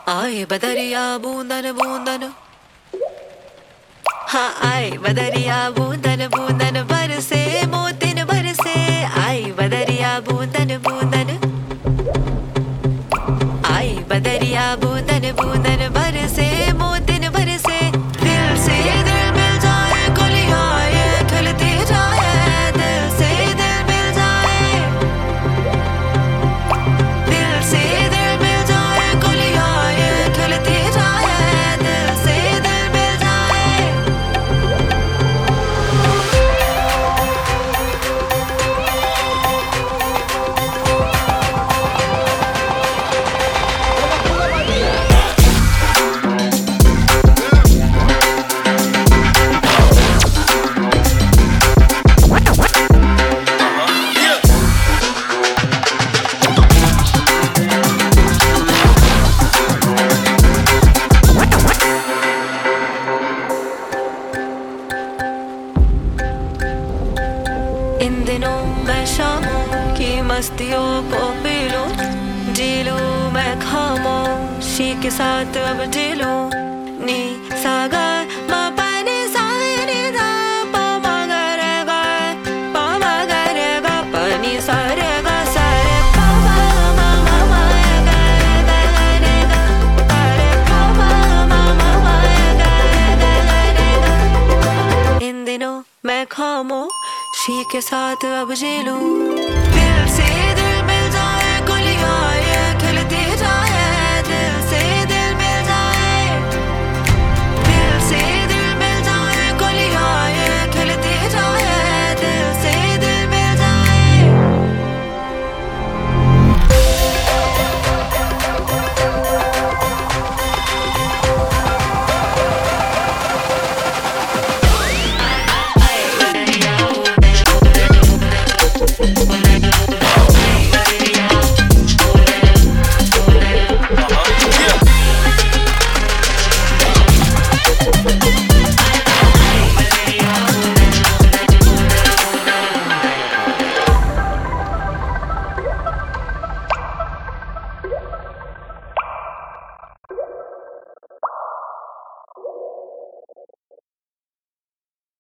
आए बदरिया बूंदन बूंदन, हाँ आए बदरिया बूंदन बूंदन बरसे मोतिन बरसे। आई बदरिया बूंदन बूंदन, आई बदरिया बूंदन बूंदन बरसे मोतिन बरसे। दिल से दिल मिल जाए कलियां ये खिलती जाए, दिल से दिल मिल जाए, दिल से दिल मिल जाए कलियां ये खिलती जाए, दिल से दिल मिल जाए। इन दिनों मैं शामों की मस्तियों को पी लूं, जी लूं मैं खामोशी के साथ अब जी लूं। नी सा गा मा पा नी सा नी धा पा मा गा रे गा, पा मा गा रे गा पा नी सा रे गा सा रे पा मा मा मा मा गा गा रे गा पा रे पा मा मा मा मा गा गा रे गा। इन दिनों मैं खामोशी के साथ अब जी लूं।